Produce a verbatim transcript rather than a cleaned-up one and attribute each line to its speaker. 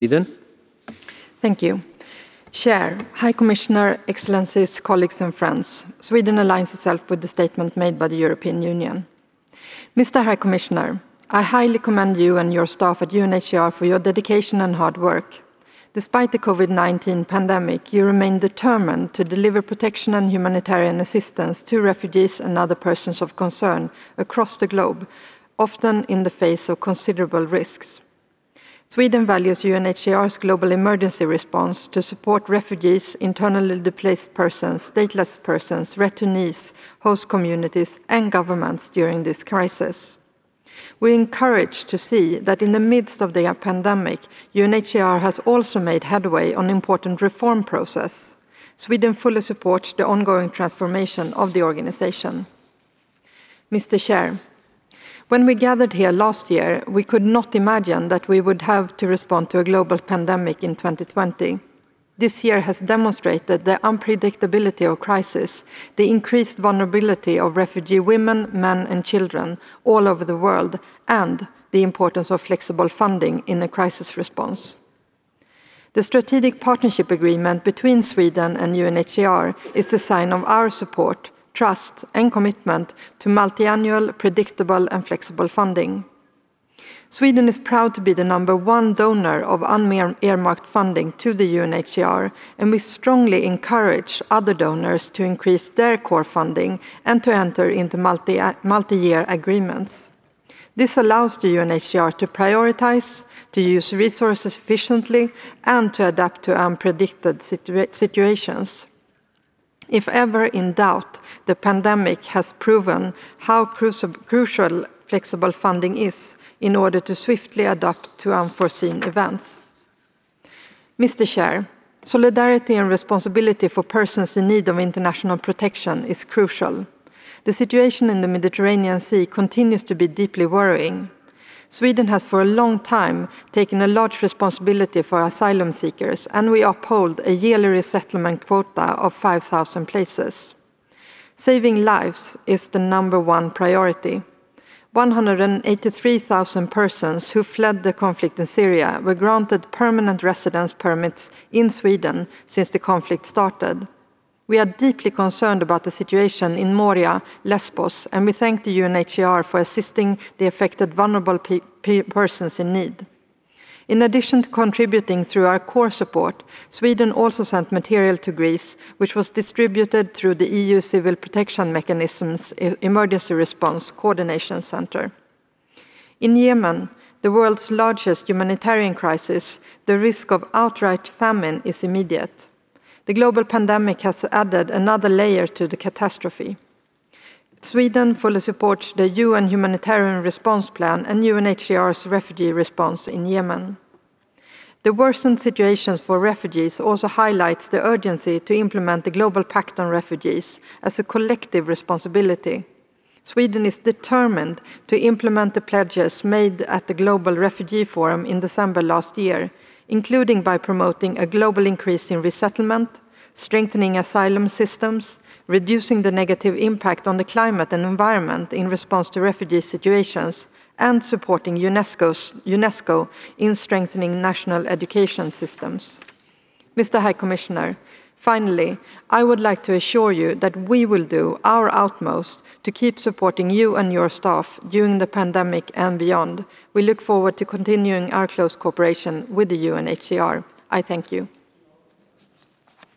Speaker 1: Sweden.
Speaker 2: Thank you. Chair, High Commissioner, Excellencies, colleagues and friends, Sweden aligns itself with the statement made by the European Union. Mister High Commissioner, I highly commend you and your staff at U N H C R for your dedication and hard work. Despite the COVID nineteen pandemic, you remain determined to deliver protection and humanitarian assistance to refugees and other persons of concern across the globe, often in the face of considerable risks. Sweden values U N H C R's global emergency response to support refugees, internally displaced persons, stateless persons, returnees, host communities, and governments during this crisis. We're encouraged to see that in the midst of the pandemic, U N H C R has also made headway on important reform process. Sweden fully supports the ongoing transformation of the organization. Mister Chair, when we gathered here last year, we could not imagine that we would have to respond to a global pandemic in twenty twenty. This year has demonstrated the unpredictability of crisis, the increased vulnerability of refugee women, men, and children all over the world, and the importance of flexible funding in a crisis response. The strategic partnership agreement between Sweden and U N H C R is the sign of our support, trust, and commitment to multi-annual, predictable, and flexible funding. Sweden is proud to be the number one donor of unearmarked funding to the U N H C R, and we strongly encourage other donors to increase their core funding and to enter into multi, multi-year agreements. This allows the U N H C R to prioritize, to use resources efficiently, and to adapt to unpredicted situa- situations. If ever in doubt, the pandemic has proven how cru- crucial flexible funding is in order to swiftly adapt to unforeseen events. Mister Chair, solidarity and responsibility for persons in need of international protection is crucial. The situation in the Mediterranean Sea continues to be deeply worrying. Sweden has for a long time taken a large responsibility for asylum seekers, and we uphold a yearly resettlement quota of five thousand places. Saving lives is the number one priority. one hundred eighty-three thousand persons who fled the conflict in Syria were granted permanent residence permits in Sweden since the conflict started. We are deeply concerned about the situation in Moria, Lesbos, and we thank the U N H C R for assisting the affected vulnerable pe- pe- persons in need. In addition to contributing through our core support, Sweden also sent material to Greece, which was distributed through the E U Civil Protection Mechanism's Emergency Response Coordination Center. In Yemen, the world's largest humanitarian crisis, the risk of outright famine is immediate. The global pandemic has added another layer to the catastrophe. Sweden fully supports the U N Humanitarian Response Plan and U N H C R's refugee response in Yemen. The worsened situation for refugees also highlights the urgency to implement the Global Pact on Refugees as a collective responsibility. Sweden is determined to implement the pledges made at the Global Refugee Forum in December last year, including by promoting a global increase in resettlement, strengthening asylum systems, reducing the negative impact on the climate and environment in response to refugee situations, and supporting UNESCO's, UNESCO in strengthening national education systems. Mister High Commissioner, finally, I would like to assure you that we will do our utmost to keep supporting you and your staff during the pandemic and beyond. We look forward to continuing our close cooperation with the U N H C R. I thank you.